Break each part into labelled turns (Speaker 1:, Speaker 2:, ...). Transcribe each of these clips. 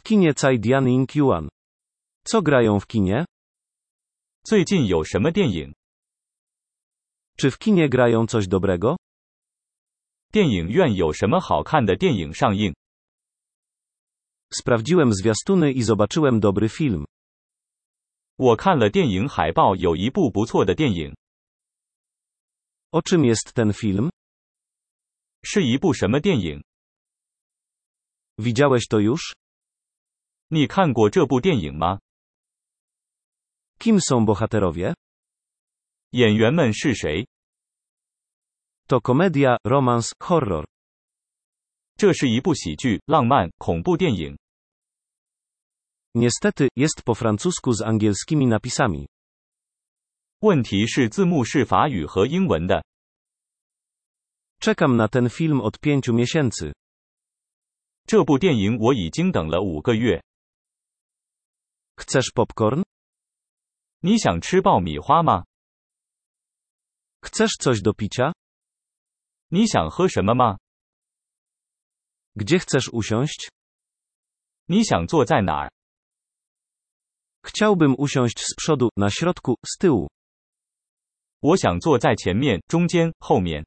Speaker 1: kinie Cai Dian Yuan. Co grają w kinie?
Speaker 2: 最近有什么电影？
Speaker 1: Czy w kinie grają coś dobrego?
Speaker 2: 电影院有什么好看的电影上映？
Speaker 1: Sprawdziłem zwiastuny i zobaczyłem dobry film.
Speaker 2: 我看了电影海报，有一部不错的电影。
Speaker 1: O czym jest ten film?
Speaker 2: 是一部什么电影？
Speaker 1: Widziałeś to już?
Speaker 2: 你看过这部电影吗？
Speaker 1: Kim są bohaterowie?
Speaker 2: 演员们是谁？
Speaker 1: To komedia, romans, horror.
Speaker 2: 这是一部喜剧、浪漫、恐怖电影。
Speaker 1: Niestety, jest po francusku z angielskimi napisami.
Speaker 2: 问题是字幕是法语和英文的。
Speaker 1: Czekam na ten film od 5 miesięcy.
Speaker 2: 这部电影我已经等了5个月。
Speaker 1: Chcesz popcorn?
Speaker 2: 你想吃爆米花吗？
Speaker 1: Chcesz coś do picia?
Speaker 2: 你想喝什么吗？
Speaker 1: Gdzie chcesz usiąść?
Speaker 2: 你想坐在哪儿？
Speaker 1: Chciałbym usiąść z przodu, na środku, z tyłu.
Speaker 2: 我想坐在前面、中间、后面。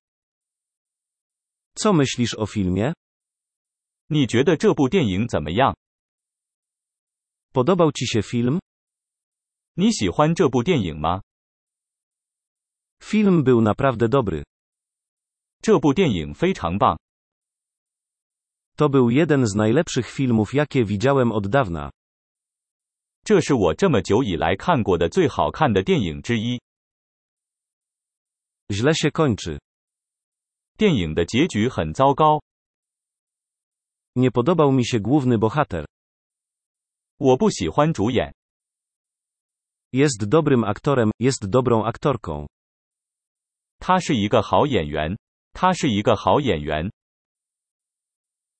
Speaker 1: Co myślisz o filmie?
Speaker 2: 你觉得这部电影怎么样？
Speaker 1: Podobał ci się film?
Speaker 2: 你喜欢这部电影吗？
Speaker 1: Film był naprawdę dobry.
Speaker 2: 这部电影非常棒。
Speaker 1: To był jeden z najlepszych filmów, jakie widziałem od dawna.
Speaker 2: 这是我这么久以来看过的最好看的电影之一。
Speaker 1: Źle się kończy.
Speaker 2: 电影的结局很糟糕。
Speaker 1: Nie podobał mi się główny bohater.
Speaker 2: 我不喜欢主演。
Speaker 1: Jest dobrym aktorem, jest dobrą aktorką.
Speaker 2: 他是一个好演员。他是一个好演员。